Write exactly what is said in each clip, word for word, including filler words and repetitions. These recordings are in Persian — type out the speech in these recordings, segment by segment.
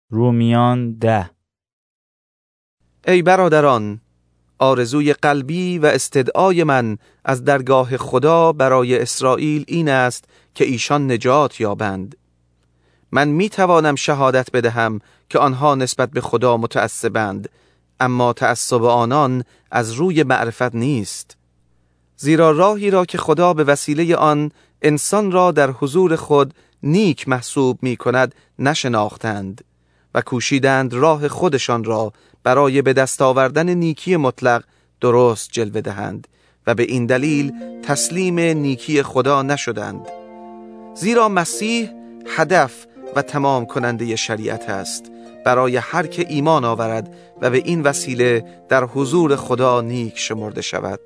رومیان ده. ای برادران، آرزوی قلبی و استدعای من از درگاه خدا برای اسرائیل این است که ایشان نجات یابند. من می توانم شهادت بدهم که آنها نسبت به خدا متعصبند، اما تعصب آنان از روی معرفت نیست. زیرا راهی را که خدا به وسیله آن انسان را در حضور خود نیک محسوب می کند نشناختند و کوشیدند راه خودشان را برای به دست آوردن نیکی مطلق درست جلوه دهند و به این دلیل تسلیم نیکی خدا نشدند. زیرا مسیح هدف و تمام کننده شریعت است برای هر که ایمان آورد و به این وسیله در حضور خدا نیک شمرده شود.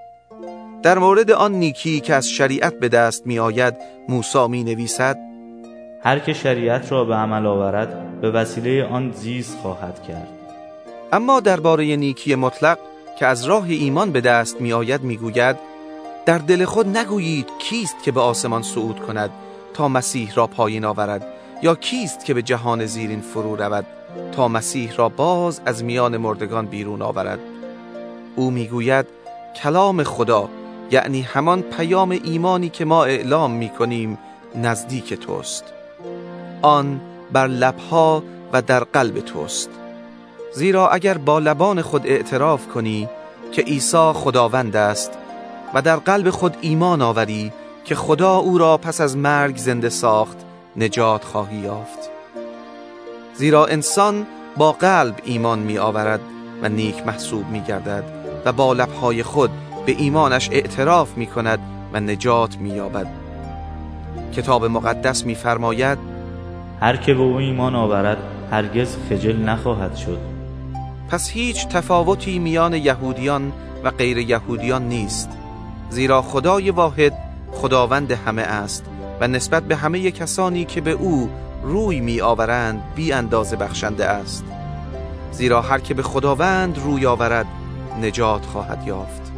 در مورد آن نیکی که از شریعت به دست می آید موسی می نویسد: هر که شریعت را به عمل آورد به وسیله آن زیست خواهد کرد. اما درباره نیکی مطلق که از راه ایمان به دست می آید می گوید: در دل خود نگویید کیست که به آسمان صعود کند تا مسیح را پایین آورد، یا کیست که به جهان زیرین فرو رود تا مسیح را باز از میان مردگان بیرون آورد. او می گوید کلام خدا، یعنی همان پیام ایمانی که ما اعلام می کنیم، نزدیک توست. آن بر لبها و در قلب توست. زیرا اگر با لبان خود اعتراف کنی که عیسی خداوند است و در قلب خود ایمان آوری که خدا او را پس از مرگ زنده ساخت، نجات خواهی یافت. زیرا انسان با قلب ایمان می آورد و نیک محسوب می گردد و با لبهای خود به ایمانش اعتراف می کند و نجات می یابد. کتاب مقدس می فرماید: هر که به او ایمان آورد هرگز خجل نخواهد شد. پس هیچ تفاوتی میان یهودیان و غیر یهودیان نیست، زیرا خدای واحد خداوند همه است و نسبت به همه کسانی که به او روی می آورند بی اندازه بخشنده است. زیرا هر که به خداوند روی آورد نجات خواهد یافت.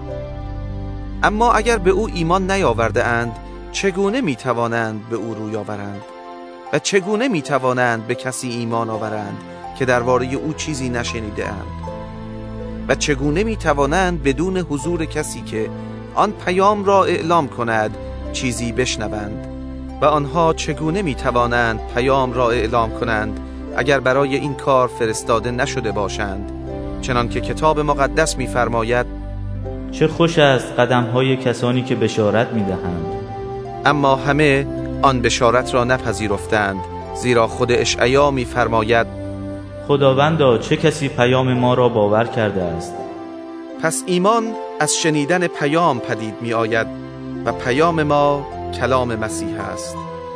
اما اگر به او ایمان نیاورده اند، چگونه می توانند به او روی آورند؟ و چگونه می توانند به کسی ایمان آورند که درباره او چیزی نشنیده اند؟ و چگونه می توانند بدون حضور کسی که آن پیام را اعلام کند چیزی بشنوند؟ و آنها چگونه می توانند پیام را اعلام کنند اگر برای این کار فرستاده نشده باشند؟ چنان که کتاب مقدس می فرماید: چه خوش است قدم‌های کسانی که بشارت می‌دهند. اما همه آن بشارت را نپذیرفتند، زیرا خود اشعیا می‌فرماید: خداوندا چه کسی پیام ما را باور کرده است؟ پس ایمان از شنیدن پیام پدید می‌آید و پیام ما کلام مسیح است.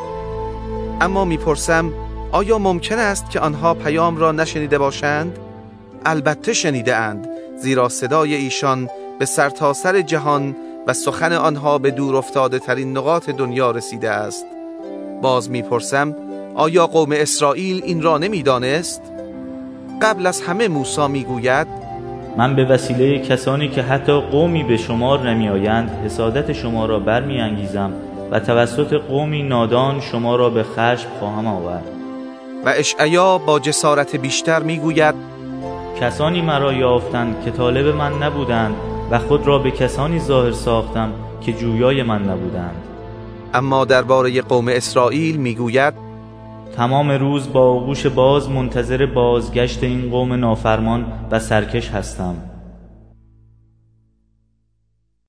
اما می‌پرسم آیا ممکن است که آنها پیام را نشنیده باشند؟ البته شنیده اند، زیرا صدای ایشان به سرتاسر جهان و سخن آنها به دور افتاده ترین نقاط دنیا رسیده است. باز میپرسم آیا قوم اسرائیل این را نمیدانست؟ قبل از همه موسی میگوید: من به وسیله کسانی که حتی قومی به شمار نمی آیند حسادت شما را برمی انگیزم و توسط قومی نادان شما را به خشم خواهم آورد. و اشعیا با جسارت بیشتر میگوید: کسانی مرا یافتند که طالب من نبودند و خود را به کسانی ظاهر ساختم که جویای من نبودند. اما درباره قوم اسرائیل میگوید: تمام روز با آغوش باز منتظر بازگشت این قوم نافرمان و سرکش هستم.